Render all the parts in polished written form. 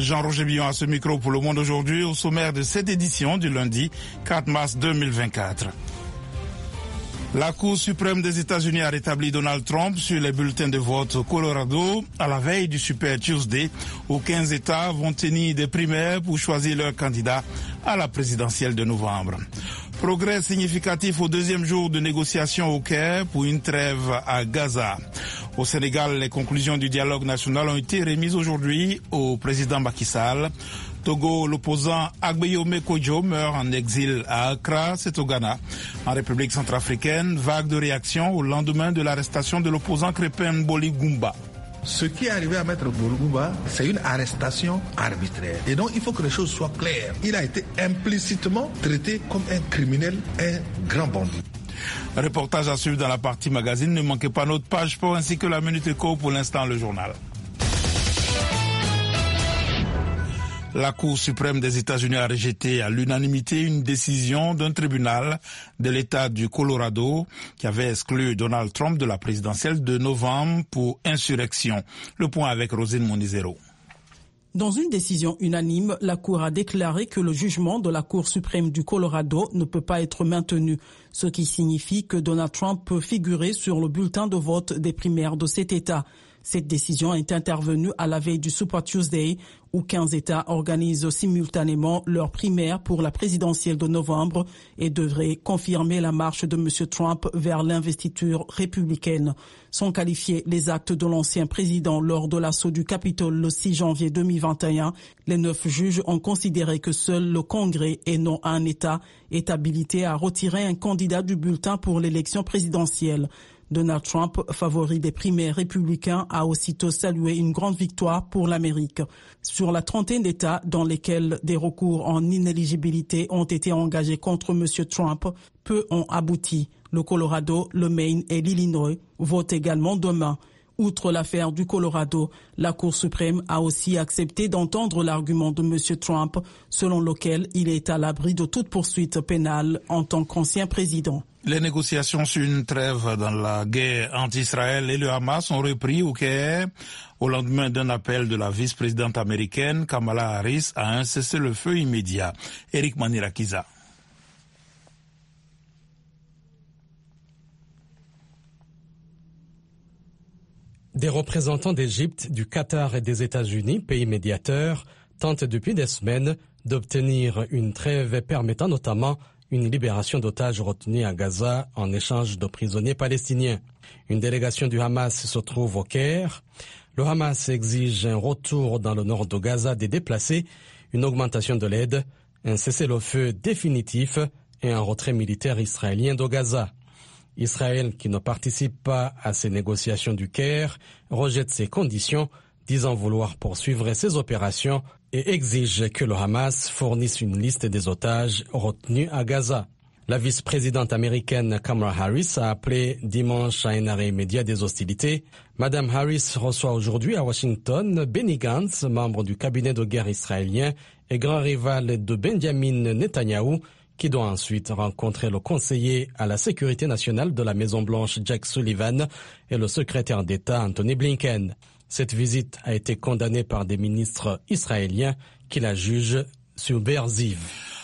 Jean-Roger Billon à ce micro pour Le Monde aujourd'hui, au sommaire de cette édition du lundi 4 mars 2024. La Cour suprême des États-Unis a rétabli Donald Trump sur les bulletins de vote au Colorado à la veille du Super Tuesday où 15 États vont tenir des primaires pour choisir leur candidat à la présidentielle de novembre. Progrès significatif au deuxième jour de négociations au Caire pour une trêve à Gaza. Au Sénégal, les conclusions du dialogue national ont été remises aujourd'hui au président Macky Sall. Togo, l'opposant Agbeyome Kodjo meurt en exil à Accra, c'est au Ghana. En République centrafricaine, vague de réaction au lendemain de l'arrestation de l'opposant Crépin Boli Goumba. Ce qui est arrivé à Maître Bourgoumba, c'est une arrestation arbitraire. Et donc, il faut que les choses soient claires. Il a été implicitement traité comme un criminel, un grand bandit. Reportage à suivre dans la partie magazine. Ne manquez pas notre page sport ainsi que la Minute Éco. Pour l'instant, le journal. La Cour suprême des États-Unis a rejeté à l'unanimité une décision d'un tribunal de l'État du Colorado qui avait exclu Donald Trump de la présidentielle de novembre pour insurrection. Le point avec Rosine Monizero. Dans une décision unanime, la Cour a déclaré que le jugement de la Cour suprême du Colorado ne peut pas être maintenu, ce qui signifie que Donald Trump peut figurer sur le bulletin de vote des primaires de cet État. Cette décision est intervenue à la veille du Super Tuesday, où 15 États organisent simultanément leurs primaires pour la présidentielle de novembre et devraient confirmer la marche de M. Trump vers l'investiture républicaine. Sont qualifiés les actes de l'ancien président lors de l'assaut du Capitole le 6 janvier 2021. Les 9 juges ont considéré que seul le Congrès et non un État est habilité à retirer un candidat du bulletin pour l'élection présidentielle. Donald Trump, favori des primaires républicains, a aussitôt salué une grande victoire pour l'Amérique. Sur la trentaine d'États dans lesquels des recours en inéligibilité ont été engagés contre M. Trump, peu ont abouti. Le Colorado, le Maine et l'Illinois votent également demain. Outre l'affaire du Colorado, la Cour suprême a aussi accepté d'entendre l'argument de M. Trump, selon lequel il est à l'abri de toute poursuite pénale en tant qu'ancien président. Les négociations sur une trêve dans la guerre entre Israël et le Hamas ont repris au Caire au lendemain d'un appel de la vice-présidente américaine Kamala Harris à un cessez-le-feu immédiat. Eric Manirakiza. Des représentants d'Égypte, du Qatar et des États-Unis, pays médiateurs, tentent depuis des semaines d'obtenir une trêve permettant notamment une libération d'otages retenus à Gaza en échange de prisonniers palestiniens. Une délégation du Hamas se trouve au Caire. Le Hamas exige un retour dans le nord de Gaza des déplacés, une augmentation de l'aide, un cessez-le-feu définitif et un retrait militaire israélien de Gaza. Israël, qui ne participe pas à ces négociations du Caire, rejette ces conditions, disant vouloir poursuivre ses opérations et exige que le Hamas fournisse une liste des otages retenus à Gaza. La vice-présidente américaine Kamala Harris a appelé dimanche à un arrêt immédiat des hostilités. Madame Harris reçoit aujourd'hui à Washington Benny Gantz, membre du cabinet de guerre israélien et grand rival de Benjamin Netanyahou, qui doit ensuite rencontrer le conseiller à la sécurité nationale de la Maison-Blanche Jack Sullivan et le secrétaire d'État Anthony Blinken. Cette visite a été condamnée par des ministres israéliens qui la jugent subversive.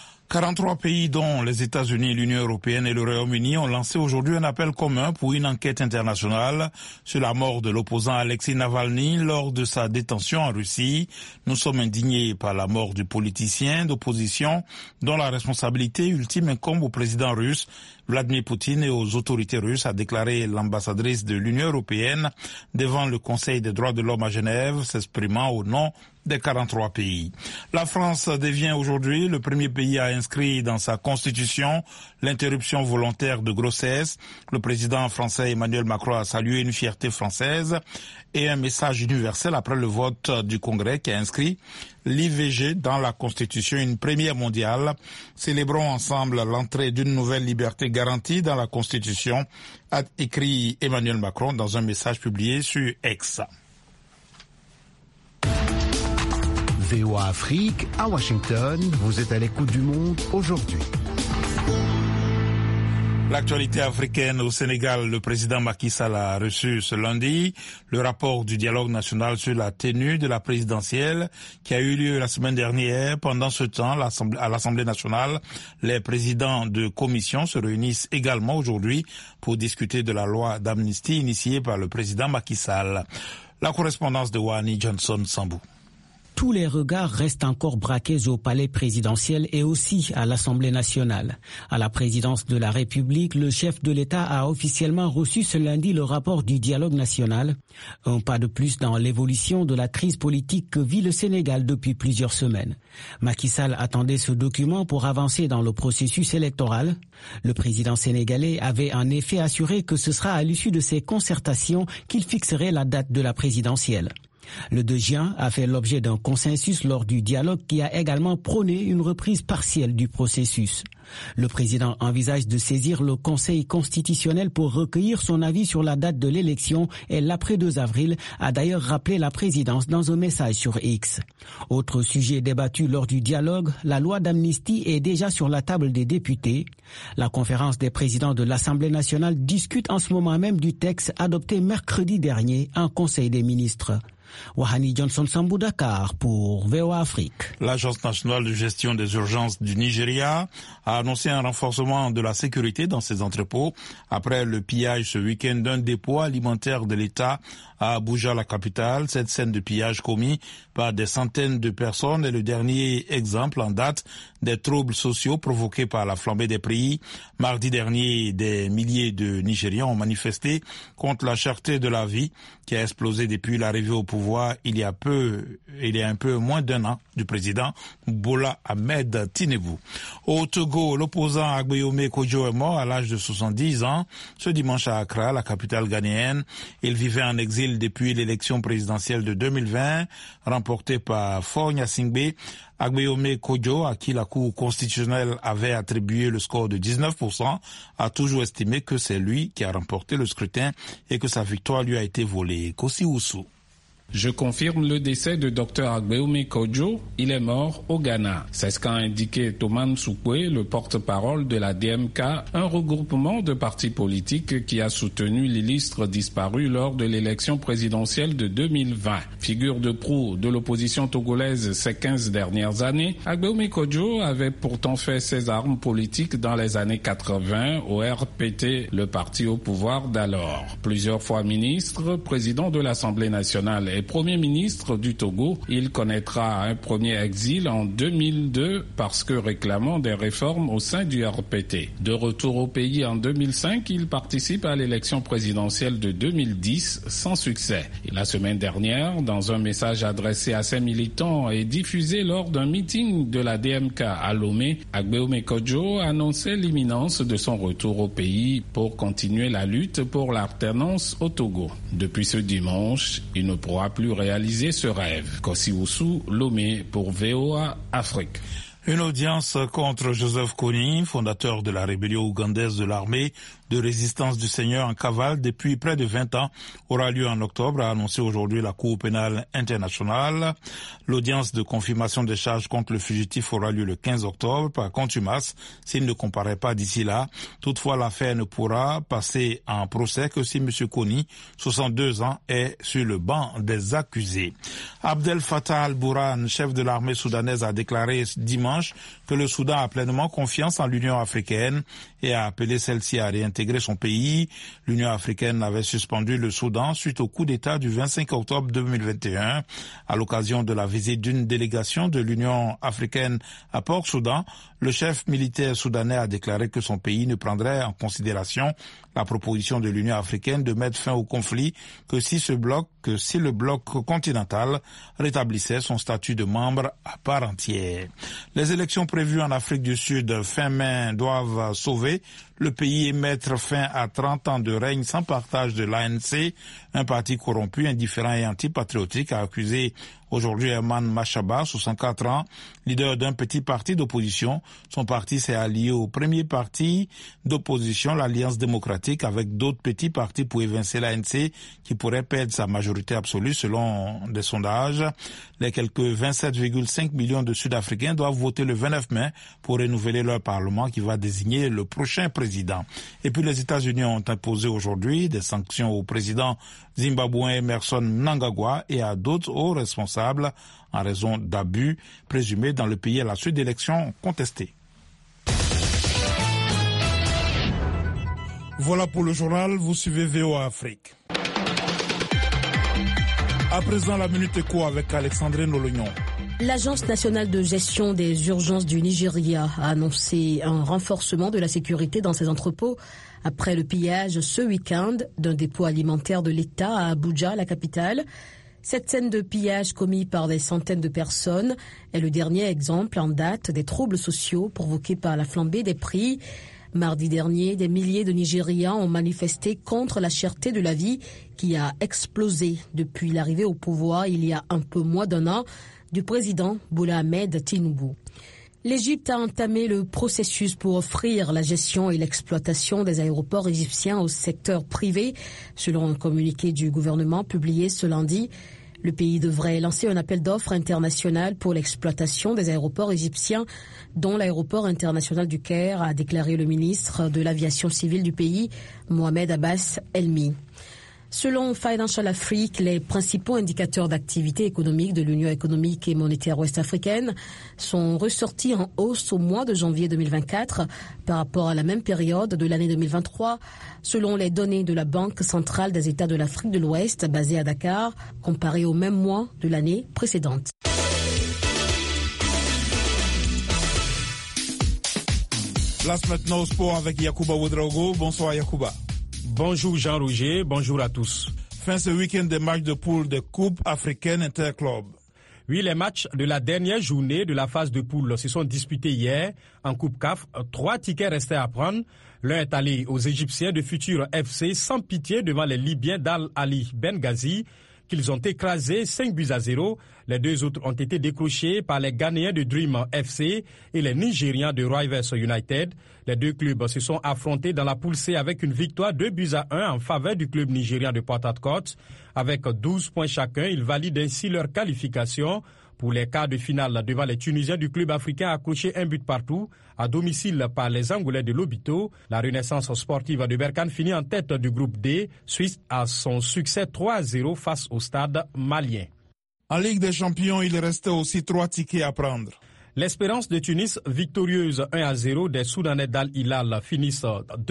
43 pays, dont les États-Unis, l'Union européenne et le Royaume-Uni, ont lancé aujourd'hui un appel commun pour une enquête internationale sur la mort de l'opposant Alexei Navalny lors de sa détention en Russie. Nous sommes indignés par la mort du politicien d'opposition dont la responsabilité ultime incombe au président russe Vladimir Poutine et aux autorités russes, a déclaré l'ambassadrice de l'Union européenne devant le Conseil des droits de l'homme à Genève, s'exprimant au nom des 43 pays. La France devient aujourd'hui le premier pays à inscrire dans sa constitution l'interruption volontaire de grossesse. Le président français Emmanuel Macron a salué une fierté française et un message universel après le vote du Congrès qui a inscrit l'IVG dans la Constitution, une première mondiale. Célébrons ensemble l'entrée d'une nouvelle liberté garantie dans la Constitution, a écrit Emmanuel Macron dans un message publié sur X. VOA Afrique, à Washington, vous êtes à l'écoute du monde aujourd'hui. L'actualité africaine au Sénégal, le président Macky Sall a reçu ce lundi le rapport du dialogue national sur la tenue de la présidentielle qui a eu lieu la semaine dernière. Pendant ce temps, à l'Assemblée nationale, les présidents de commission se réunissent également aujourd'hui pour discuter de la loi d'amnistie initiée par le président Macky Sall. La correspondance de Wani Johnson Sambou. Tous les regards restent encore braqués au palais présidentiel et aussi à l'Assemblée nationale. À la présidence de la République, le chef de l'État a officiellement reçu ce lundi le rapport du dialogue national. Un pas de plus dans l'évolution de la crise politique que vit le Sénégal depuis plusieurs semaines. Macky Sall attendait ce document pour avancer dans le processus électoral. Le président sénégalais avait en effet assuré que ce sera à l'issue de ces concertations qu'il fixerait la date de la présidentielle. Le 2 juin a fait l'objet d'un consensus lors du dialogue qui a également prôné une reprise partielle du processus. Le président envisage de saisir le Conseil constitutionnel pour recueillir son avis sur la date de l'élection et l'après-2 avril, a d'ailleurs rappelé la présidence dans un message sur X. Autre sujet débattu lors du dialogue, la loi d'amnistie est déjà sur la table des députés. La conférence des présidents de l'Assemblée nationale discute en ce moment même du texte adopté mercredi dernier en Conseil des ministres. Wahani Johnson Sambou, Dakar pour VOA Afrique. L'Agence nationale de gestion des urgences du Nigeria a annoncé un renforcement de la sécurité dans ses entrepôts après le pillage ce week-end d'un dépôt alimentaire de l'État à Abuja, la capitale. Cette scène de pillage commis par des centaines de personnes est le dernier exemple en date des troubles sociaux provoqués par la flambée des prix. Mardi dernier, des milliers de Nigérians ont manifesté contre la cherté de la vie qui a explosé depuis l'arrivée au pouvoir il y a un peu moins d'un an du président Bola Ahmed Tinubu. Au Togo, l'opposant Agbeyome Kodjo est mort à l'âge de 70 ans ce dimanche à Accra, la capitale ghanéenne. Il vivait en exil depuis l'élection présidentielle de 2020 remportée par Faure Gnassingbé. Agbeyome Kodjo, à qui la Cour constitutionnelle avait attribué le score de 19%, a toujours estimé que c'est lui qui a remporté le scrutin et que sa victoire lui a été volée. Kossi Oussou. Je confirme le décès de Dr Agbeyome Kodjo. Il est mort au Ghana. C'est ce qu'a indiqué Thomas Nsoukwe, le porte-parole de la DMK, un regroupement de partis politiques qui a soutenu l'illustre disparu lors de l'élection présidentielle de 2020. Figure de proue de l'opposition togolaise ces 15 dernières années, Agbeyome Kodjo avait pourtant fait ses armes politiques dans les années 80 au RPT, le parti au pouvoir d'alors. Plusieurs fois ministre, président de l'Assemblée nationale et Premier ministre du Togo, il connaîtra un premier exil en 2002 parce que réclamant des réformes au sein du RPT. De retour au pays en 2005, il participe à l'élection présidentielle de 2010 sans succès. Et la semaine dernière, dans un message adressé à ses militants et diffusé lors d'un meeting de la DMK à Lomé, Agbeyome Kodjo annonçait l'imminence de son retour au pays pour continuer la lutte pour l'alternance au Togo. Depuis ce dimanche, il ne pourra plus réaliser ce rêve. Kossi Oussou, Lomé pour VOA Afrique. Une audience contre Joseph Kony, fondateur de la rébellion ougandaise de l'armée de résistance du Seigneur en cavale depuis près de 20 ans, aura lieu en octobre, a annoncé aujourd'hui la Cour pénale internationale. L'audience de confirmation des charges contre le fugitif aura lieu le 15 octobre par contumace s'il ne comparaît pas d'ici là. Toutefois, l'affaire ne pourra passer en procès que si M. Kony, 62 ans, est sur le banc des accusés. Abdel Fattah al-Burhan, chef de l'armée soudanaise, a déclaré dimanche que le Soudan a pleinement confiance en l'Union africaine et a appelé celle-ci à réintégrer son pays. L'Union africaine avait suspendu le Soudan suite au coup d'État du 25 octobre 2021. À l'occasion de la visite d'une délégation de l'Union africaine à Port-Soudan, le chef militaire soudanais a déclaré que son pays ne prendrait en considération la proposition de l'Union africaine de mettre fin au conflit que si le bloc continental rétablissait son statut de membre à part entière. Les élections prévues en Afrique du Sud fin mai doivent sauver le pays et mettre fin à 30 ans de règne sans partage de l'ANC, un parti corrompu, indifférent et antipatriotique, a accusé aujourd'hui Herman Machaba, 64 ans, leader d'un petit parti d'opposition. Son parti s'est allié au premier parti d'opposition, l'Alliance démocratique, avec d'autres petits partis pour évincer l'ANC qui pourrait perdre sa majorité absolue selon des sondages. Les quelques 27,5 millions de Sud-Africains doivent voter le 29 mai pour renouveler leur parlement qui va désigner le prochain président. président. Et puis les États-Unis ont imposé aujourd'hui des sanctions au président zimbabwéen Emmerson Mnangagwa et à d'autres hauts responsables en raison d'abus présumés dans le pays à la suite d'élections contestées. Voilà pour le journal, vous suivez VOA Afrique. À présent, la Minute Éco avec Alexandrine Olognon. L'Agence nationale de gestion des urgences du Nigeria a annoncé un renforcement de la sécurité dans ses entrepôts après le pillage ce week-end d'un dépôt alimentaire de l'État à Abuja, la capitale. Cette scène de pillage commis par des centaines de personnes est le dernier exemple en date des troubles sociaux provoqués par la flambée des prix. Mardi dernier, des milliers de Nigérians ont manifesté contre la cherté de la vie qui a explosé depuis l'arrivée au pouvoir il y a un peu moins d'un an du président Bola Ahmed Tinubu. L'Égypte a entamé le processus pour offrir la gestion et l'exploitation des aéroports égyptiens au secteur privé. Selon un communiqué du gouvernement publié ce lundi, le pays devrait lancer un appel d'offres international pour l'exploitation des aéroports égyptiens, dont l'aéroport international du Caire, a déclaré le ministre de l'aviation civile du pays, Mohamed Abbas Elmi. Selon Financial Afrique, les principaux indicateurs d'activité économique de l'Union économique et monétaire ouest-africaine sont ressortis en hausse au mois de janvier 2024 par rapport à la même période de l'année 2023, selon les données de la Banque centrale des États de l'Afrique de l'Ouest basée à Dakar, comparée au même mois de l'année précédente. Place maintenant au sport avec Yacouba Ouedraogo. Bonsoir Yacouba. Bonjour Jean-Roger, bonjour à tous. Fin ce week-end des matchs de poule de Coupe africaine interclub. Oui, les matchs de la dernière journée de la phase de poule se sont disputés hier en Coupe CAF. 3 tickets restaient à prendre. L'un est allé aux Égyptiens de Futur FC sans pitié devant les Libyens d'Al Ali Benghazi, qu'ils ont écrasé 5-0. Les 2 autres ont été décrochés par les Ghanéens de Dream FC et les Nigérians de Rivers United. Les 2 clubs se sont affrontés dans la poule C avec une victoire 2-1 en faveur du club nigérian de Port Harcourt. Avec 12 points chacun, ils valident ainsi leur qualification pour les quarts de finale devant les Tunisiens du club africain accrochés 1 but partout à domicile par les Angolais de Lobito. La Renaissance sportive de Berkane finit en tête du groupe D, suite à son succès 3-0 face au stade malien. En Ligue des Champions, il restait aussi 3 tickets à prendre. L'Espérance de Tunis, victorieuse 1-0 des Soudanais d'Al Hilal, finissent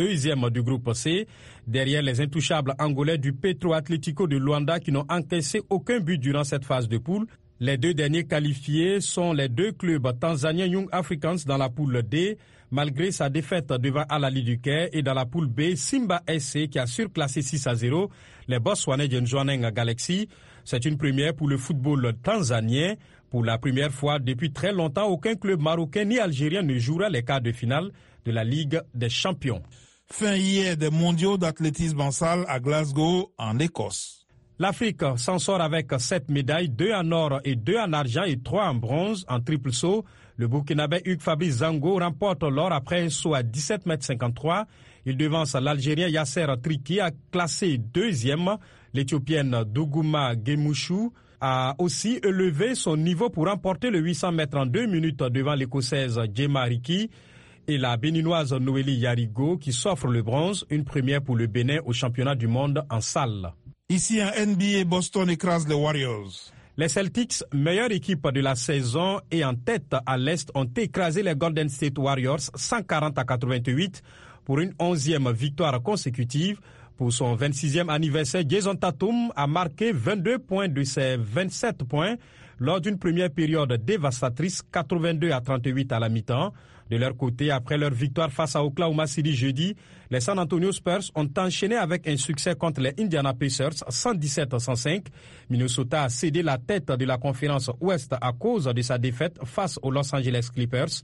2e du groupe C, derrière les intouchables Angolais du Petro Atlético de Luanda qui n'ont encaissé aucun but durant cette phase de poule. Les 2 derniers qualifiés sont les 2 clubs tanzaniens Young Africans dans la poule D, malgré sa défaite devant Al Ahly du Caire, et dans la poule B, Simba SC qui a surclassé 6-0 les Botswanais Jwaneng Galaxy. C'est une première pour le football tanzanien. Pour la première fois depuis très longtemps, aucun club marocain ni algérien ne jouera les quarts de finale de la Ligue des Champions. Fin hier des mondiaux d'athlétisme en salle à Glasgow, en Écosse. L'Afrique s'en sort avec 7 médailles, 2 en or et 2 en argent et 3 en bronze en triple saut. Le Burkinabé Hugues Fabrice Zango remporte l'or après un saut à 17,53 m. Il devance l'Algérien Yasser Triki, a classé 2e. L'Éthiopienne Dougouma Gemouchou a aussi élevé son niveau pour remporter le 800 mètres en 2 minutes devant l'Écossaise Djema Riki et la Béninoise Noélie Yarigo qui s'offre le bronze, une première pour le Bénin au championnat du monde en salle. Ici, un NBA, Boston écrase les Warriors. Les Celtics, meilleure équipe de la saison et en tête à l'Est, ont écrasé les Golden State Warriors 140-88 pour une 11e victoire consécutive. Pour son 26e anniversaire, Jason Tatum a marqué 22 points de ses 27 points lors d'une première période dévastatrice, 82-38 à la mi-temps. De leur côté, après leur victoire face à Oklahoma City jeudi, les San Antonio Spurs ont enchaîné avec un succès contre les Indiana Pacers 117-105. Minnesota a cédé la tête de la conférence Ouest à cause de sa défaite face aux Los Angeles Clippers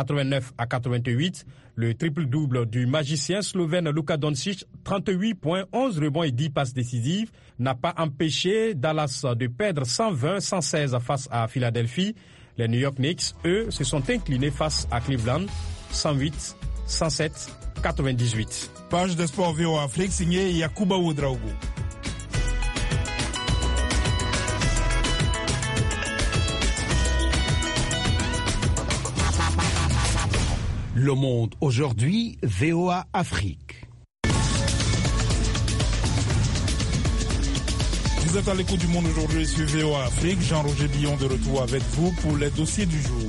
89-88. Le triple-double du magicien slovène Luka Doncic, 38 points, 11 rebonds et 10 passes décisives, n'a pas empêché Dallas de perdre 120-116 face à Philadelphie. Les New York Knicks, eux, se sont inclinés face à Cleveland, 108-107-98. Page de sport VOA Afrique, signée Yacouba Ouedraogo. Le Monde aujourd'hui, VOA Afrique. Vous êtes à l'écoute du Monde aujourd'hui sur VOA Afrique. Jean-Roger Billon de retour avec vous pour les dossiers du jour.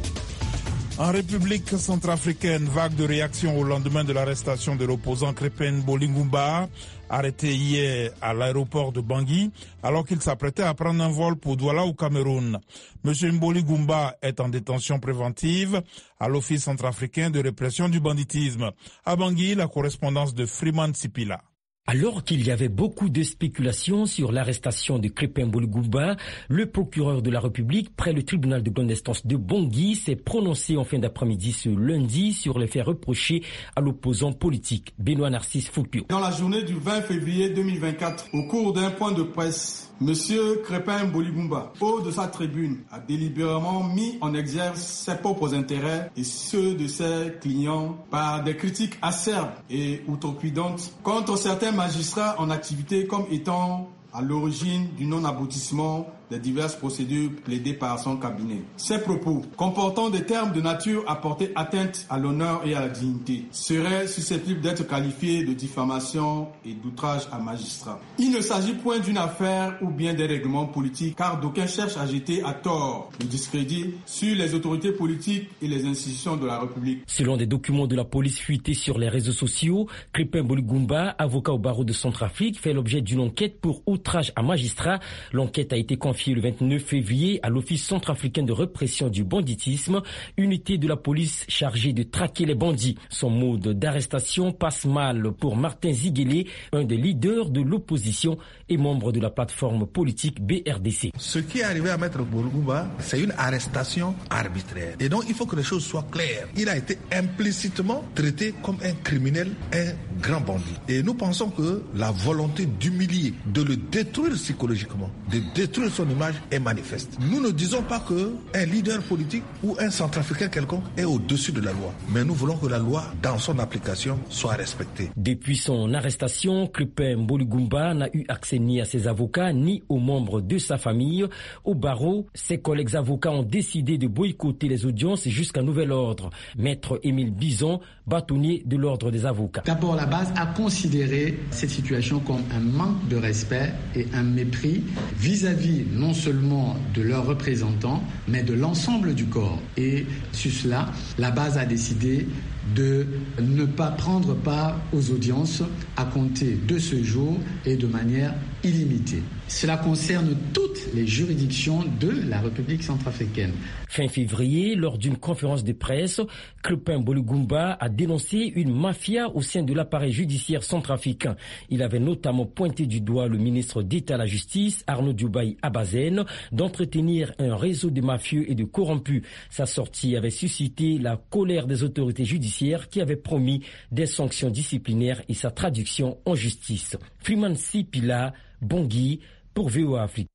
En République centrafricaine, vague de réaction au lendemain de l'arrestation de l'opposant Crépin Bolingumba, arrêté hier à l'aéroport de Bangui, alors qu'il s'apprêtait à prendre un vol pour Douala au Cameroun. Monsieur Bolingumba est en détention préventive à l'Office centrafricain de répression du banditisme. À Bangui, la correspondance de Freeman Sipila. Alors qu'il y avait beaucoup de spéculations sur l'arrestation de Crépin Bolingumba, le procureur de la République, près le tribunal de grande instance de Bangui, s'est prononcé en fin d'après-midi ce lundi sur les faits reprochés à l'opposant politique Benoît Narcisse Fouquio. Dans la journée du 20 février 2024, au cours d'un point de presse, Monsieur Crépin Bolingumba, haut de sa tribune, a délibérément mis en exergue ses propres intérêts et ceux de ses clients par des critiques acerbes et outrecuidantes contre certains magistrats en activité comme étant à l'origine du non-aboutissement des diverses procédures plaidées par son cabinet. Ces propos, comportant des termes de nature à porter atteinte à l'honneur et à la dignité, seraient susceptibles d'être qualifiés de diffamation et d'outrage à magistrat. Il ne s'agit point d'une affaire ou bien des règlements politiques, car d'aucuns cherchent à jeter à tort le discrédit sur les autorités politiques et les institutions de la République. Selon des documents de la police fuités sur les réseaux sociaux, Crépin Bolingumba, avocat au barreau de Centrafrique, fait l'objet d'une enquête pour outrage à magistrat. L'enquête a été confiée le 29 février à l'Office centrafricain de répression du banditisme, unité de la police chargée de traquer les bandits. Son mode d'arrestation passe mal pour Martin Ziguélé, un des leaders de l'opposition et membre de la plateforme politique BRDC. Ce qui est arrivé à Maître Bolingumba, c'est une arrestation arbitraire. Et donc il faut que les choses soient claires. Il a été implicitement traité comme un criminel, un grand bandit. Et nous pensons que la volonté d'humilier, de le détruire psychologiquement, de détruire son image est manifeste. Nous ne disons pas qu'un leader politique ou un centrafricain quelconque est au-dessus de la loi. Mais nous voulons que la loi, dans son application, soit respectée. Depuis son arrestation, Crépin Bolingumba n'a eu accès ni à ses avocats, ni aux membres de sa famille. Au barreau, ses collègues avocats ont décidé de boycotter les audiences jusqu'à nouvel ordre. Maître Émile Bison, bâtonnier de l'ordre des avocats. D'abord, la base a considéré cette situation comme un manque de respect et un mépris vis-à-vis non seulement de leurs représentants, mais de l'ensemble du corps. Et sur cela, la base a décidé de ne pas prendre part aux audiences à compter de ce jour et de manière illimitée. Cela concerne toutes les juridictions de la République centrafricaine. Fin février, lors d'une conférence de presse, Crépin Bolingumba a dénoncé une mafia au sein de l'appareil judiciaire centrafricain. Il avait notamment pointé du doigt le ministre d'État à la Justice, Arnaud Diobaye Abazen, d'entretenir un réseau de mafieux et de corrompus. Sa sortie avait suscité la colère des autorités judiciaires qui avaient promis des sanctions disciplinaires et sa traduction en justice. Freeman Sipila, Bangui, pour VOA Afrique.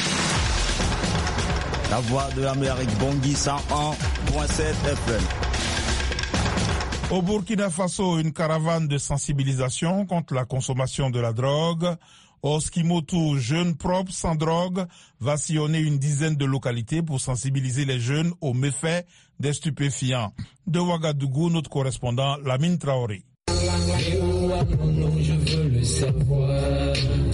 La voix de l'Amérique, Bangui 101.7 FM. Au Burkina Faso, une caravane de sensibilisation contre la consommation de la drogue. Oskimotou, Jeunes Propres sans drogue, va sillonner une dizaine de localités pour sensibiliser les jeunes aux méfaits des stupéfiants. De Ouagadougou, notre correspondant Lamine Traoré. Je veux le savoir.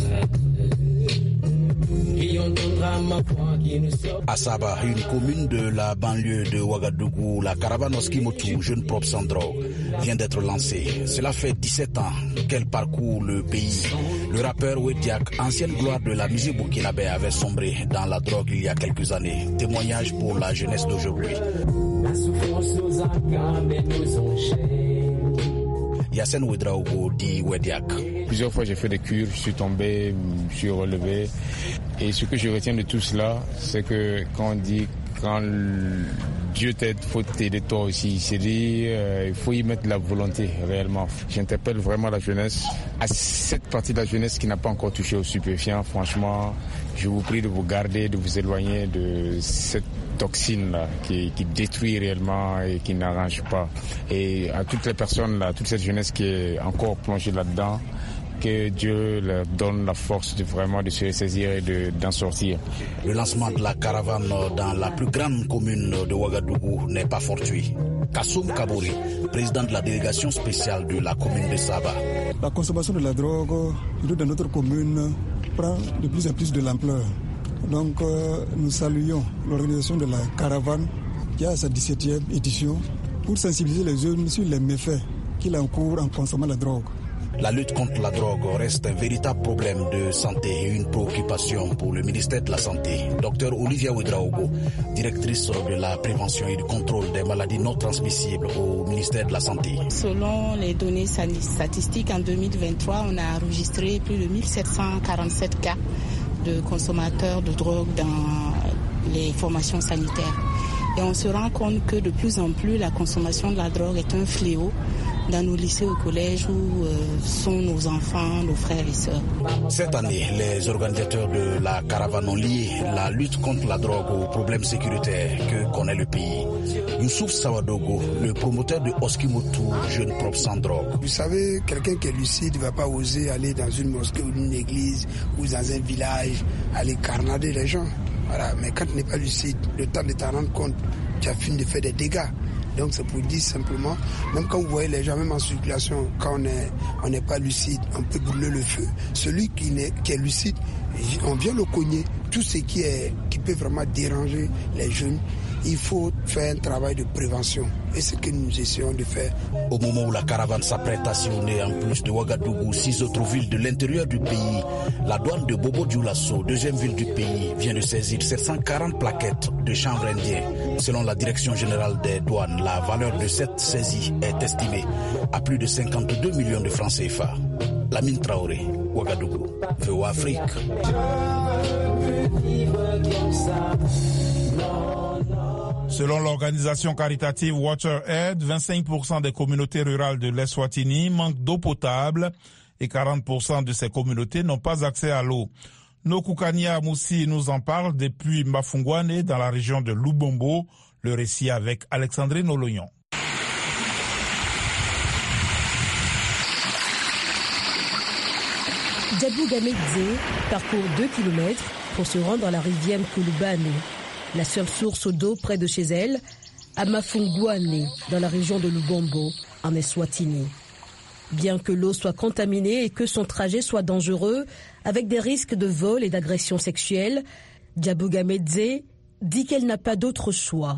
À Saba, une commune de la banlieue de Ouagadougou, la caravane Oskimotou, Jeunes Propres sans drogue, vient d'être lancée. Cela fait 17 ans qu'elle parcourt le pays. Le rappeur Wediak, ancienne gloire de la musique burkinabé, avait sombré dans la drogue il y a quelques années. Témoignage pour la jeunesse d'aujourd'hui. La souffrance nous accable et nous enchaîne. Yassine Ouedraogo dit Wediak. Plusieurs fois j'ai fait des cures, je suis tombé, je suis relevé. Et ce que je retiens de tout cela, c'est que quand on dit quand Dieu t'aide, il faut t'aider toi aussi. C'est dit, il faut y mettre la volonté réellement. J'interpelle vraiment la jeunesse. À cette partie de la jeunesse qui n'a pas encore touché aux stupéfiants, franchement, je vous prie de vous garder, de vous éloigner de cette toxine-là qui détruit réellement et qui n'arrange pas. Et à toutes les personnes, là, toute cette jeunesse qui est encore plongée là-dedans, que Dieu leur donne la force de vraiment de se ressaisir et d'en sortir. Le lancement de la caravane dans la plus grande commune de Ouagadougou n'est pas fortuit. Kassoum Kabouri, président de la délégation spéciale de la commune de Saba. La consommation de la drogue dans notre commune prend de plus en plus de l'ampleur. Donc nous saluons l'organisation de la caravane qui a sa 17e édition pour sensibiliser les jeunes sur les méfaits qu'il encourt en consommant la drogue. La lutte contre la drogue reste un véritable problème de santé et une préoccupation pour le ministère de la Santé. Dr Olivia Ouedraogo, directrice de la prévention et du contrôle des maladies non transmissibles au ministère de la Santé. Selon les données statistiques, en 2023, on a enregistré plus de 1747 cas de consommateurs de drogue dans les formations sanitaires. Et on se rend compte que de plus en plus, la consommation de la drogue est un fléau dans nos lycées ou collèges où sont nos enfants, nos frères et sœurs. Cette année, les organisateurs de la caravane ont lié la lutte contre la drogue aux problèmes sécuritaires que connaît le pays. Youssouf Sawadogo, le promoteur de Oskimotu, Jeunes Propres sans drogue. Vous savez, quelqu'un qui est lucide ne va pas oser aller dans une mosquée ou une église ou dans un village, aller carnader les gens. Voilà. Mais quand tu n'es pas lucide, le temps de t'en rendre compte, tu as fini de faire des dégâts. Donc c'est pour dire simplement, même quand vous voyez les gens, même en circulation, quand on n'est pas lucide, on peut brûler le feu. Celui qui est lucide, on vient le cogner. Tout ce qui peut vraiment déranger les jeunes, il faut faire un travail de prévention. Et c'est ce que nous essayons de faire. Au moment où la caravane s'apprête à sillonner en plus de Ouagadougou, 6 autres villes de l'intérieur du pays, la douane de Bobo-Dioulasso, deuxième ville du pays, vient de saisir 740 plaquettes de chanvre indien. Selon la direction générale des douanes, la valeur de cette saisie est estimée à plus de 52 millions de francs CFA. Lamine Traoré, Ouagadougou, VOA Afrique. Selon l'organisation caritative WaterAid, 25% des communautés rurales de l'Eswatini manquent d'eau potable et 40% de ces communautés n'ont pas accès à l'eau. Nokukania Moussi nous en parle depuis Mafungwane dans la région de Lubombo. Le récit avec Alexandrine Oloyon. Djabou Gamedze parcourt 2 km pour se rendre à la rivière Kulubane, la seule source d'eau près de chez elle, à Mafungwane, dans la région de Lubombo, en Eswatini. Bien que l'eau soit contaminée et que son trajet soit dangereux, avec des risques de vol et d'agression sexuelle, Djabou Gamedze dit qu'elle n'a pas d'autre choix.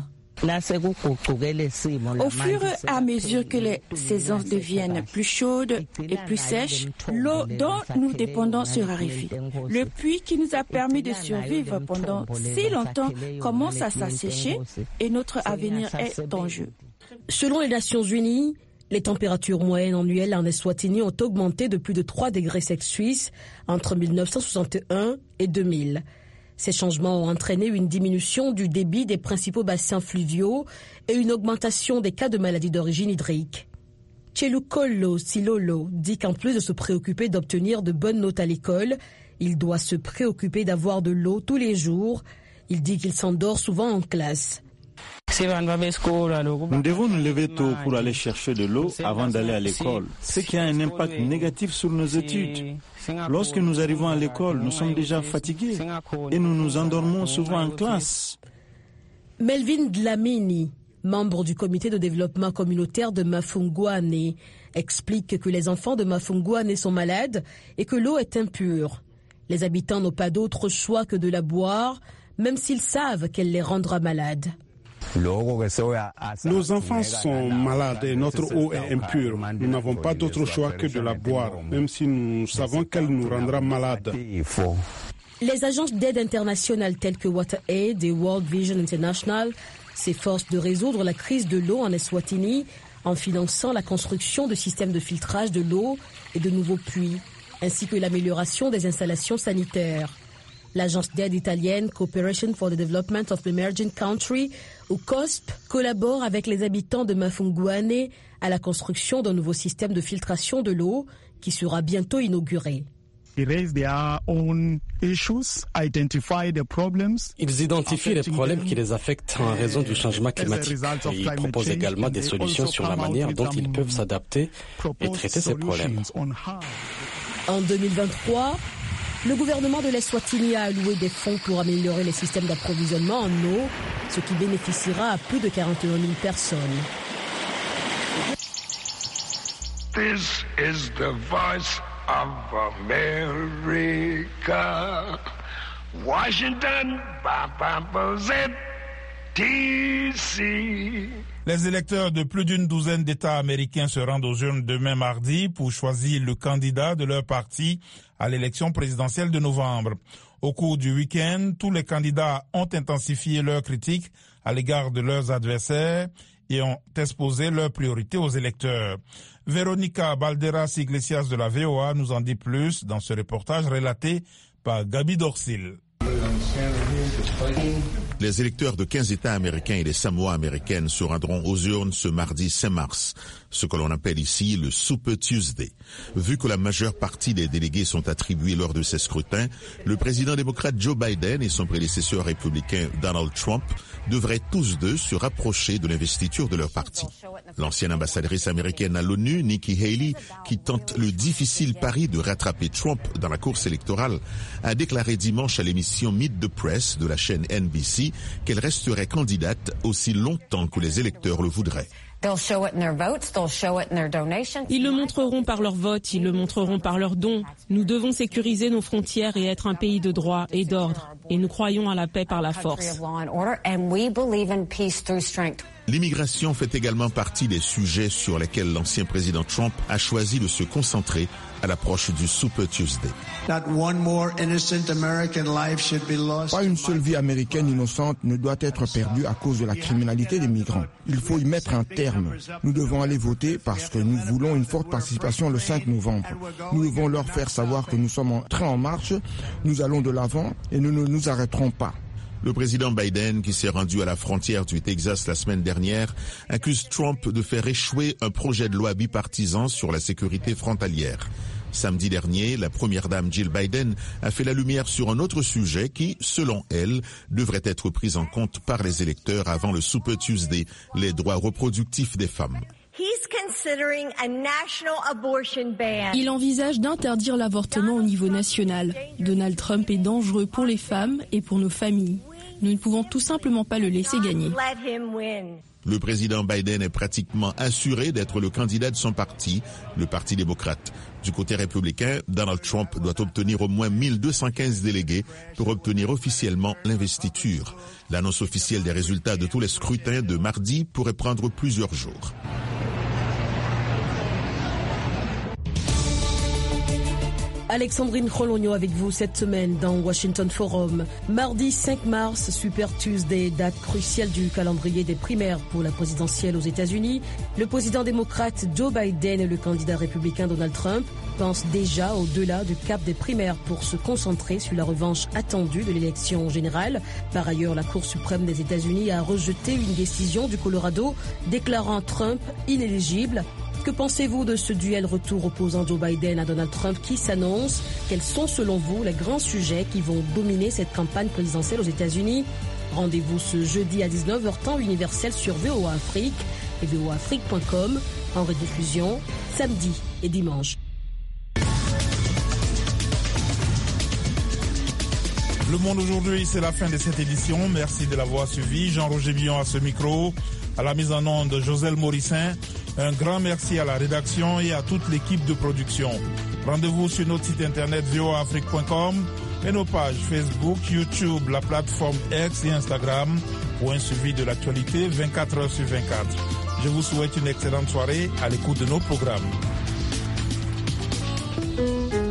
Au fur et à mesure que les saisons deviennent plus chaudes et plus sèches, l'eau dont nous dépendons se raréfie. Le puits qui nous a permis de survivre pendant si longtemps commence à s'assécher et notre avenir est en jeu. Selon les Nations Unies, les températures moyennes annuelles en Eswatini ont augmenté de plus de 3 degrés Celsius entre 1961 et 2000. Ces changements ont entraîné une diminution du débit des principaux bassins fluviaux et une augmentation des cas de maladies d'origine hydrique. Tchelukolo Silolo dit qu'en plus de se préoccuper d'obtenir de bonnes notes à l'école, il doit se préoccuper d'avoir de l'eau tous les jours. Il dit qu'il s'endort souvent en classe. Nous devons nous lever tôt pour aller chercher de l'eau avant d'aller à l'école, ce qui a un impact négatif sur nos études. Lorsque nous arrivons à l'école, nous sommes déjà fatigués et nous nous endormons souvent en classe. Melvin Dlamini, membre du comité de développement communautaire de Mafungwane, explique que les enfants de Mafungwane sont malades et que l'eau est impure. Les habitants n'ont pas d'autre choix que de la boire, même s'ils savent qu'elle les rendra malades. Nos enfants sont malades et notre eau est impure. Nous n'avons pas d'autre choix que de la boire, même si nous savons qu'elle nous rendra malades. Les agences d'aide internationales telles que WaterAid et World Vision International s'efforcent de résoudre la crise de l'eau en Eswatini en finançant la construction de systèmes de filtrage de l'eau et de nouveaux puits, ainsi que l'amélioration des installations sanitaires. L'agence d'aide italienne Cooperation for the Development of Emerging Countries, ou COSP, collabore avec les habitants de Mafungwane à la construction d'un nouveau système de filtration de l'eau qui sera bientôt inauguré. Ils identifient les problèmes qui les affectent en raison du changement climatique et ils proposent également des solutions sur la manière dont ils peuvent s'adapter et traiter ces problèmes. En 2023, le gouvernement de l'Eswatini a alloué des fonds pour améliorer les systèmes d'approvisionnement en eau, ce qui bénéficiera à plus de 41 000 personnes. This is the voice of America. Washington, DC. Les électeurs de plus d'une douzaine d'États américains se rendent aux urnes demain mardi pour choisir le candidat de leur parti à l'élection présidentielle de novembre. Au cours du week-end, tous les candidats ont intensifié leurs critiques à l'égard de leurs adversaires et ont exposé leurs priorités aux électeurs. Véronica Balderas Iglesias de la VOA nous en dit plus dans ce reportage relaté par Gabi Dorsil. Les électeurs de 15 États américains et des Samoa américaines se rendront aux urnes ce mardi 5 mars, ce que l'on appelle ici le Super Tuesday. Vu que la majeure partie des délégués sont attribués lors de ces scrutins, le président démocrate Joe Biden et son prédécesseur républicain Donald Trump devraient tous deux se rapprocher de l'investiture de leur parti. L'ancienne ambassadrice américaine à l'ONU, Nikki Haley, qui tente le difficile pari de rattraper Trump dans la course électorale, a déclaré dimanche à l'émission Meet the Press de la chaîne NBC qu'elle resterait candidate aussi longtemps que les électeurs le voudraient. Ils le montreront par leur vote, ils le montreront par leurs dons. Nous devons sécuriser nos frontières et être un pays de droit et d'ordre. Et nous croyons à la paix par la force. L'immigration fait également partie des sujets sur lesquels l'ancien président Trump a choisi de se concentrer à l'approche du Super Tuesday. Pas une seule vie américaine innocente ne doit être perdue à cause de la criminalité des migrants. Il faut y mettre un terme. Nous devons aller voter parce que nous voulons une forte participation le 5 novembre. Nous devons leur faire savoir que nous sommes entrés en marche, nous allons de l'avant et nous ne nous arrêterons pas. Le président Biden, qui s'est rendu à la frontière du Texas la semaine dernière, accuse Trump de faire échouer un projet de loi bipartisan sur la sécurité frontalière. Samedi dernier, la première dame Jill Biden a fait la lumière sur un autre sujet qui, selon elle, devrait être pris en compte par les électeurs avant le Super Tuesday, les droits reproductifs des femmes. Il envisage d'interdire l'avortement au niveau national. Donald Trump est dangereux pour les femmes et pour nos familles. Nous ne pouvons tout simplement pas le laisser gagner. Le président Biden est pratiquement assuré d'être le candidat de son parti, le Parti démocrate. Du côté républicain, Donald Trump doit obtenir au moins 1215 délégués pour obtenir officiellement l'investiture. L'annonce officielle des résultats de tous les scrutins de mardi pourrait prendre plusieurs jours. Alexandrine Rologno avec vous cette semaine dans Washington Forum. Mardi 5 mars, Super Tuesday, date cruciale du calendrier des primaires pour la présidentielle aux États-Unis. Le président démocrate Joe Biden et le candidat républicain Donald Trump pensent déjà au-delà du cap des primaires pour se concentrer sur la revanche attendue de l'élection générale. Par ailleurs, la Cour suprême des États-Unis a rejeté une décision du Colorado déclarant Trump inéligible. Que pensez-vous de ce duel retour opposant Joe Biden à Donald Trump qui s'annonce? Quels sont selon vous les grands sujets qui vont dominer cette campagne présidentielle aux États-Unis? Rendez-vous ce jeudi à 19h temps universel sur VOA Afrique et voaafrique.com en rediffusion samedi et dimanche. Le Monde aujourd'hui, c'est la fin de cette édition. Merci de l'avoir suivi. Jean-Roger Billon à ce micro, à la mise en onde Joselle Morissin. Un grand merci à la rédaction et à toute l'équipe de production. Rendez-vous sur notre site internet voaafrique.com et nos pages Facebook, YouTube, la plateforme X et Instagram pour un suivi de l'actualité 24 heures sur 24. Je vous souhaite une excellente soirée à l'écoute de nos programmes.